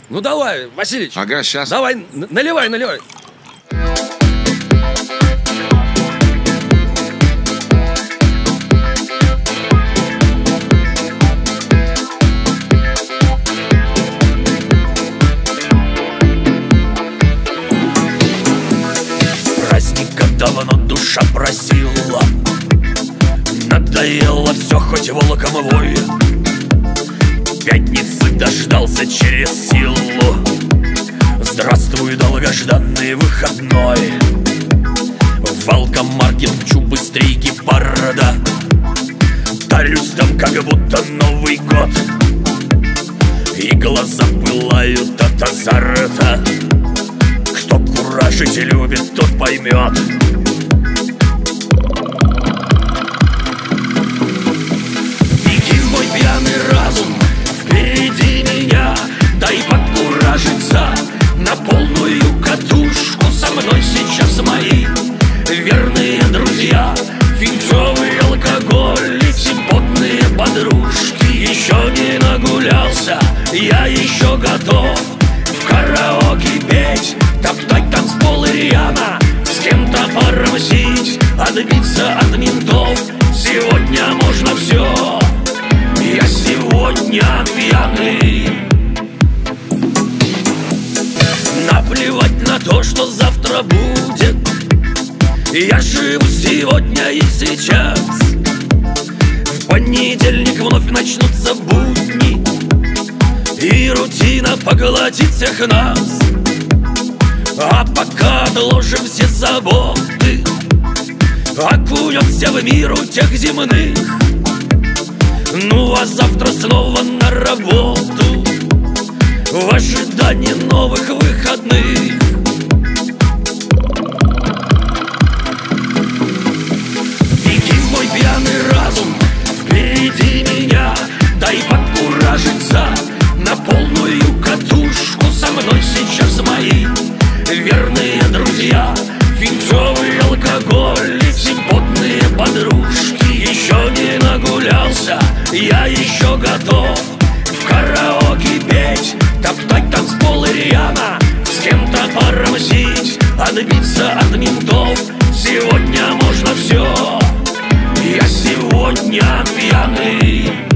Ну давай, Василич. Ага, сейчас. Давай, наливай. Праздника давно душа просила, надоело все, хоть волком вой. Пятницы дождался через силу. Здравствуй, долгожданный выходной. В алкомаркет мчу быстрей гепарда. Дарюсь там, как будто Новый год. И глаза пылают от азарта. Кто куражить любит, тот поймет. Беги, мой пьяный разум, впереди меня. Дай покуражиться на полную катушку. Со мной сейчас мои верные друзья, финцовый алкоголь и симпотные подружки. Еще не нагулялся, я еще готов в караоке петь, топтать танцпол и рьяно, с кем-то порамсить, отбиться от ментов. Сегодня можно все, я сегодня пьяный. Наплевать на то, что завтра будет. Я живу сегодня и сейчас. В понедельник вновь начнутся будни, и рутина поглотит всех нас. А пока отложим все заботы, окунемся в мир тех земных. Ну а завтра снова на работу, в ожидании новых выходных. Беги, мой пьяный разум, впереди меня. Дай покуражиться на полную катушку. Со мной сейчас мои верные друзья, финцовый алкоголь и симпотные подружки. Еще не нагулялся, я еще готов в караоке петь, топтать танцпол и рьяно, с кем-то порамсить, отбиться от ментов. Сегодня можно все, я сегодня пьяный.